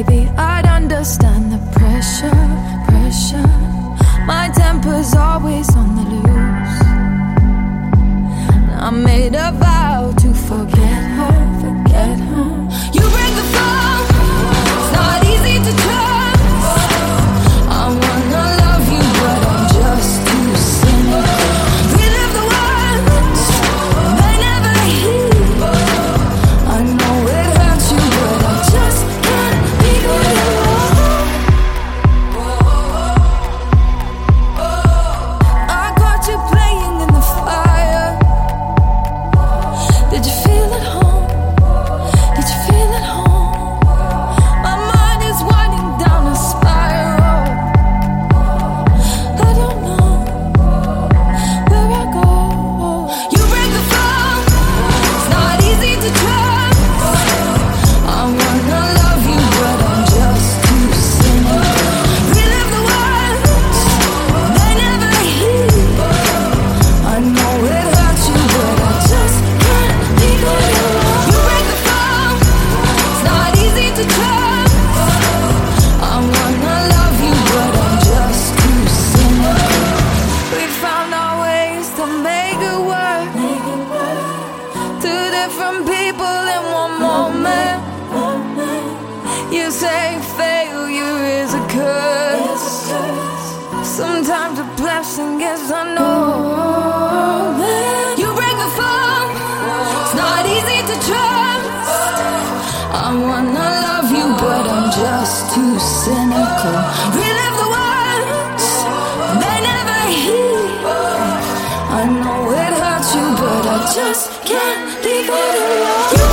baby, I'd understand the pressure. My temper's always on the loose. I made a vow to forget her. You break the phone, it's not easy to trust. I wanna love you, but I'm just too cynical. Relive the words, they never heal. I know it hurts you, but I just can't leave it alone. I caught you playing in the fire. Did you feel at home? Did you feel at home? My mind is winding down a spiral. I don't know where I go. You break the phone, it's not easy to trust. I wanna love you, but I'm just too cynical. Relive the words, they never heal. I know it hurts you, but I just can't leave it alone. You break the phone, it's not easy to trust. I wanna love you, but I'm just too cynical. We found our ways to make it work. Two different people in one moment. You say failure is a curse. Sometimes a blessing is unknown. You break the phone, it's not easy to trust. I wanna love you, but I'm just too cynical. Relive the words, they never heal. I know it hurts you, but I just can't leave it alone.